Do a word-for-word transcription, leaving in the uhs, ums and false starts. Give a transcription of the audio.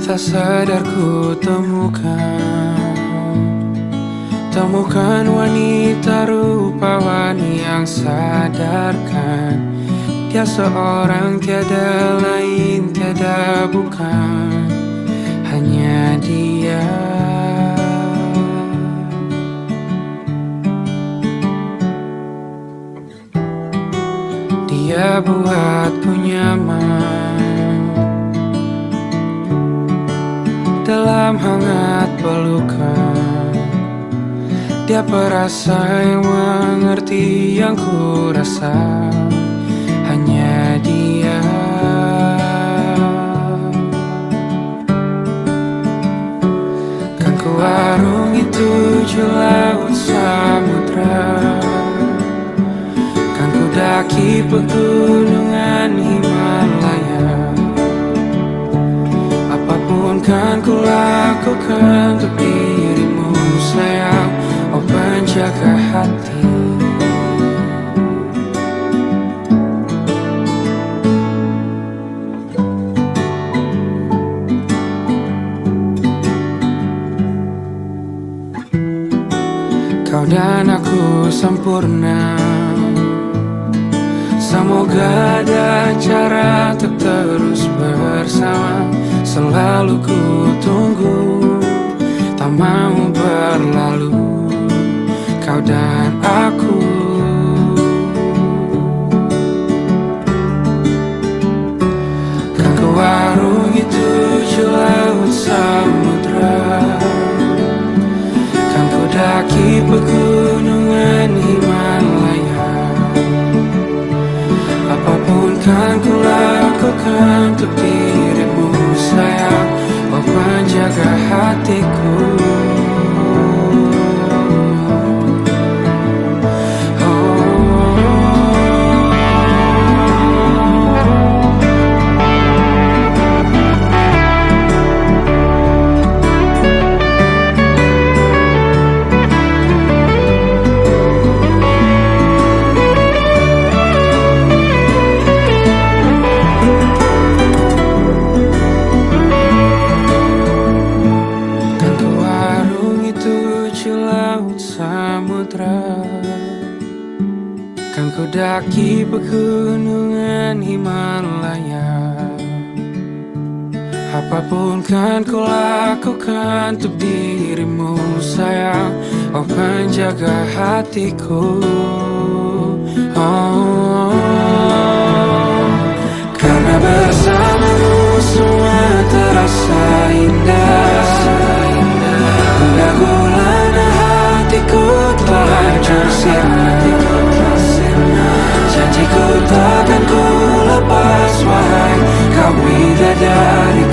Tak sadar ku temukan Temukan wanita rupawan yang sadarkan Dia seorang tiada lain, tiada bukan, hanya dia. Dia buatku nyaman dalam hangat pelukan. Dia perasa yang mengerti yang ku rasa, hanya dia. Kan ku arungi tujuh laut samudra, kan ku daki pegunungan Himalaya. Apapun kan ku lakukan untuk dirimu sayang, oh penjaga hati. Kau dan aku sempurna, semoga ada cara untuk terus bersama. Selalu ku tunggu, tak mau berlalu, kau dan aku. Kan ku arungi tujuh laut samudra, kan ku daki pegunungan Himalaya. Apapun kan ku lakukan untuk dirimu sayang, oh penjaga hatiku. Kan ku daki pegunungan Himalaya. Apapun kan ku lakukan untuk dirimu sayang, oh penjaga hatiku. Oh, karena bersamamu semua terasa indah. Hingga gulana hatiku telah hancur sirna. Janjiku takkan ku lepas, wahai kau bidadari.